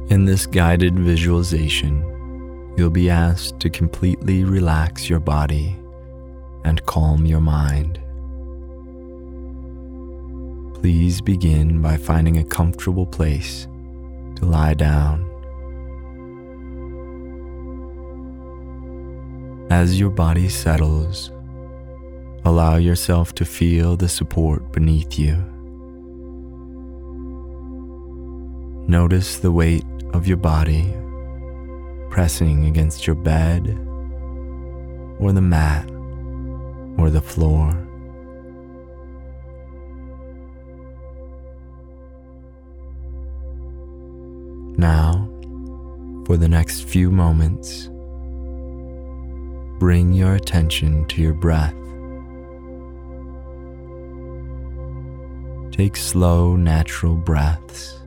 In this guided visualization, you'll be asked to completely relax your body and calm your mind. Please begin by finding a comfortable place to lie down. As your body settles, allow yourself to feel the support beneath you. Notice the weight of your body pressing against your bed or the mat or the floor. Now, for the next few moments, bring your attention to your breath. Take slow, natural breaths,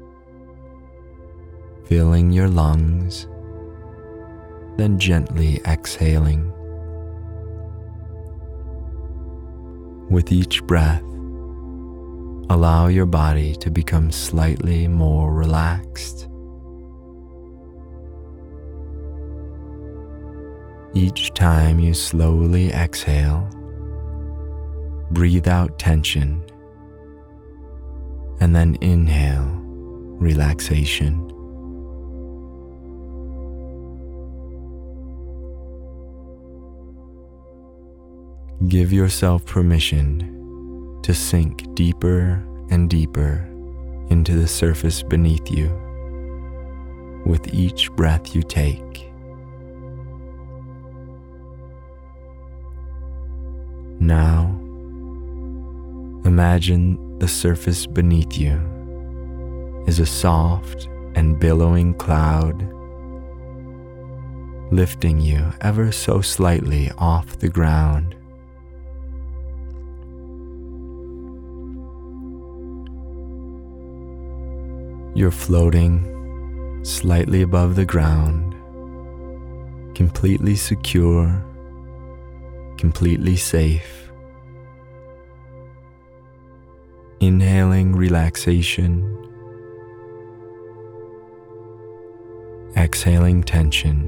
filling your lungs, then gently exhaling. With each breath, allow your body to become slightly more relaxed. Each time you slowly exhale, breathe out tension, and then inhale relaxation. Give yourself permission to sink deeper and deeper into the surface beneath you with each breath you take. Now, imagine the surface beneath you is a soft and billowing cloud, lifting you ever so slightly off the ground. You're floating slightly above the ground, completely secure, completely safe. Inhaling relaxation, exhaling tension,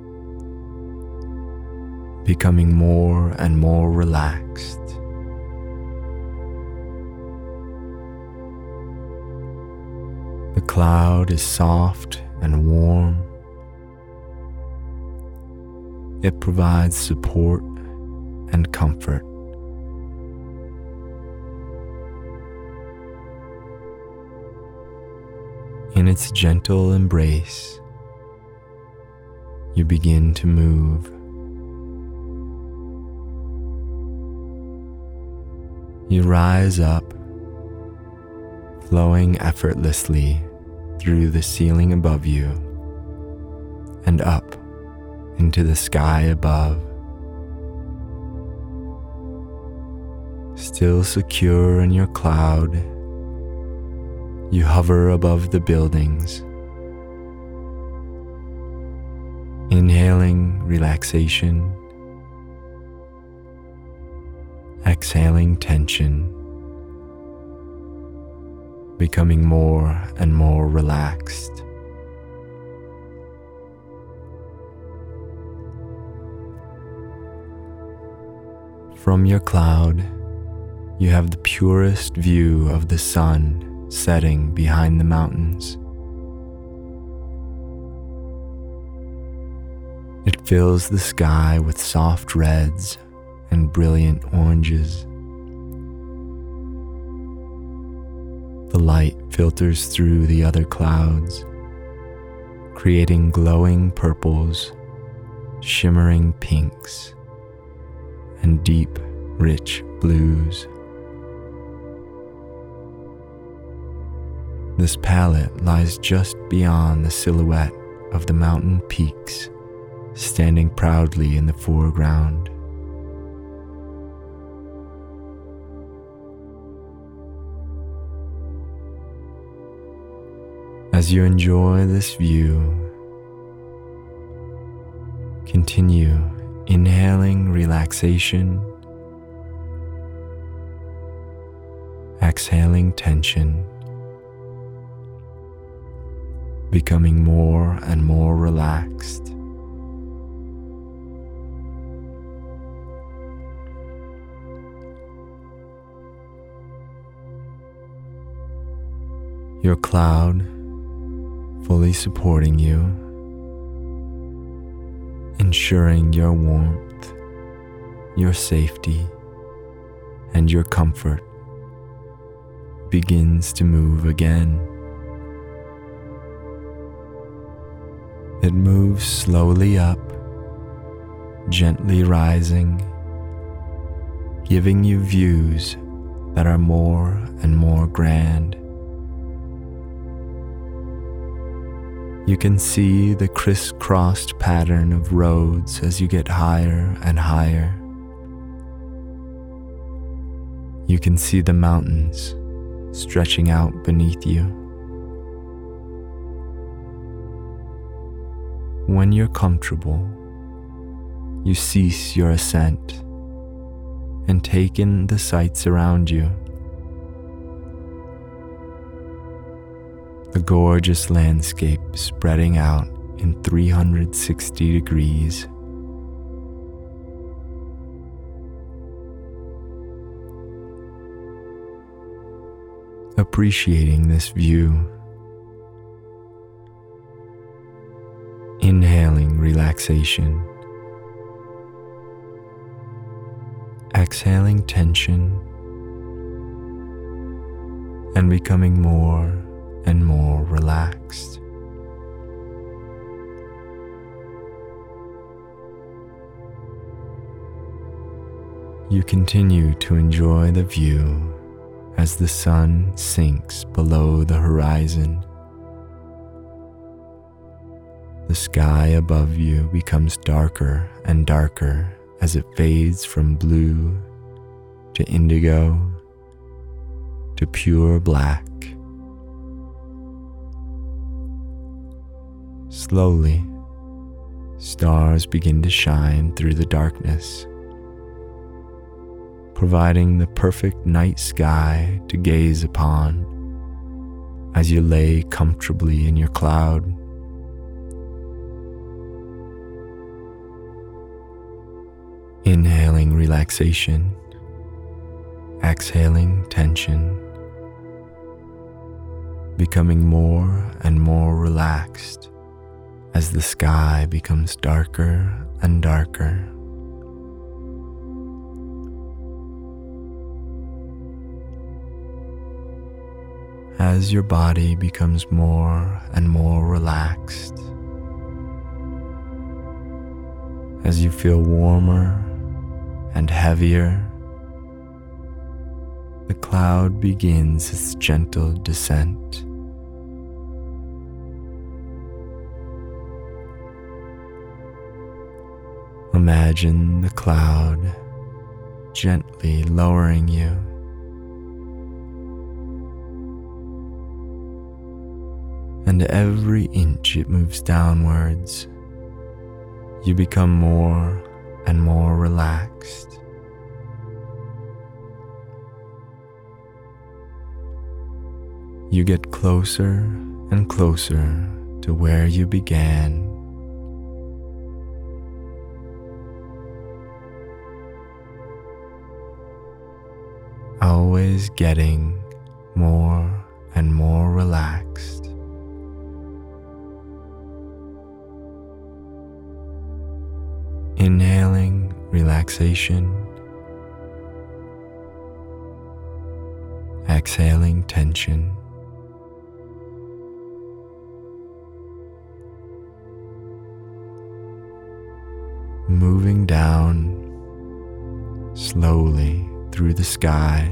becoming more and more relaxed. The cloud is soft and warm. It provides support and comfort. In its gentle embrace, you begin to move. You rise up, flowing effortlessly through the ceiling above you and up into the sky above. Still secure in your cloud, you hover above the buildings, inhaling relaxation, exhaling tension, becoming more and more relaxed. From your cloud, you have the purest view of the sun setting behind the mountains. It fills the sky with soft reds and brilliant oranges. The light filters through the other clouds, creating glowing purples, shimmering pinks, and deep, rich blues. This palette lies just beyond the silhouette of the mountain peaks, standing proudly in the foreground. As you enjoy this view, continue inhaling relaxation, exhaling tension, becoming more and more relaxed. Your cloud fully supporting you, ensuring your warmth, your safety, and your comfort begins to move again. It moves slowly up, gently rising, giving you views that are more and more grand. You can see the crisscrossed pattern of roads as you get higher and higher. You can see the mountains stretching out beneath you. When you're comfortable, you cease your ascent and take in the sights around you. The gorgeous landscape spreading out in 360 degrees. Appreciating this view. Inhaling relaxation. Exhaling tension. And becoming more and more relaxed. You continue to enjoy the view as the sun sinks below the horizon. The sky above you becomes darker and darker as it fades from blue to indigo to pure black. Slowly, stars begin to shine through the darkness, providing the perfect night sky to gaze upon as you lay comfortably in your cloud. Inhaling relaxation, exhaling tension, becoming more and more relaxed as the sky becomes darker and darker. As your body becomes more and more relaxed, as you feel warmer and heavier, the cloud begins its gentle descent. Imagine the cloud gently lowering you. And every inch it moves downwards, you become more and more relaxed. You get closer and closer to where you began. Always getting more and more relaxed. Inhaling relaxation, exhaling tension, moving down slowly through the sky,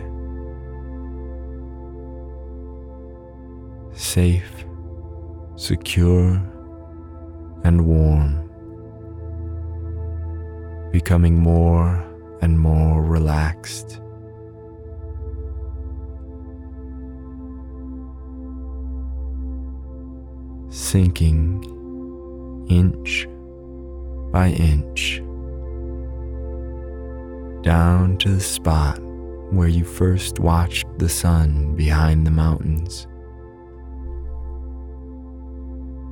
safe, secure, and warm, becoming more and more relaxed. Sinking inch by inch down to the spot where you first watched the sun behind the mountains.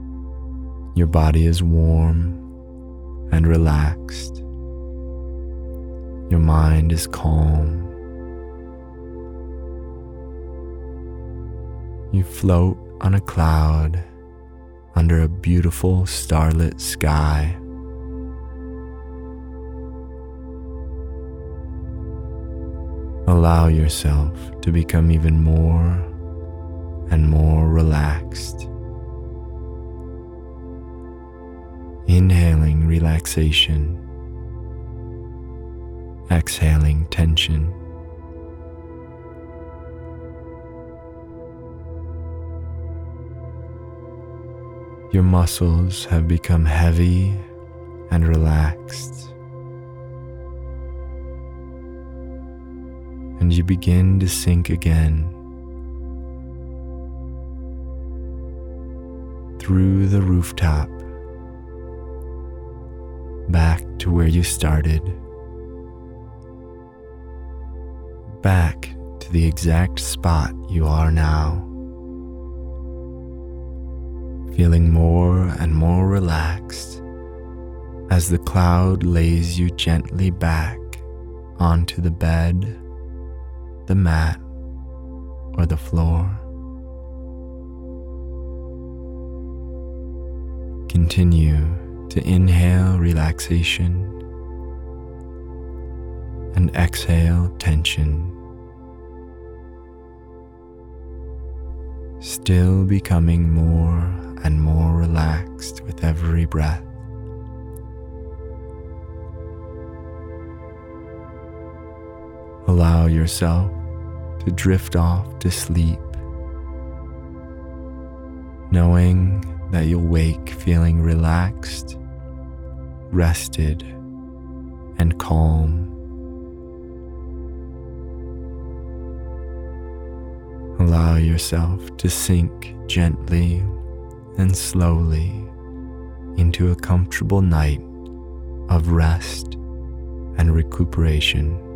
Your body is warm and relaxed. Your mind is calm. You float on a cloud under a beautiful starlit sky. Allow yourself to become even more and more relaxed. Inhaling relaxation, exhaling tension. Your muscles have become heavy and relaxed, and you begin to sink again through the rooftop back to where you started, back to the exact spot you are now, feeling more and more relaxed as the cloud lays you gently back onto the bed, the mat, or the floor. Continue to inhale relaxation and exhale tension, still becoming more and more relaxed with every breath. Allow yourself to drift off to sleep, knowing that you'll wake feeling relaxed, rested, and calm. Allow yourself to sink gently and slowly into a comfortable night of rest and recuperation.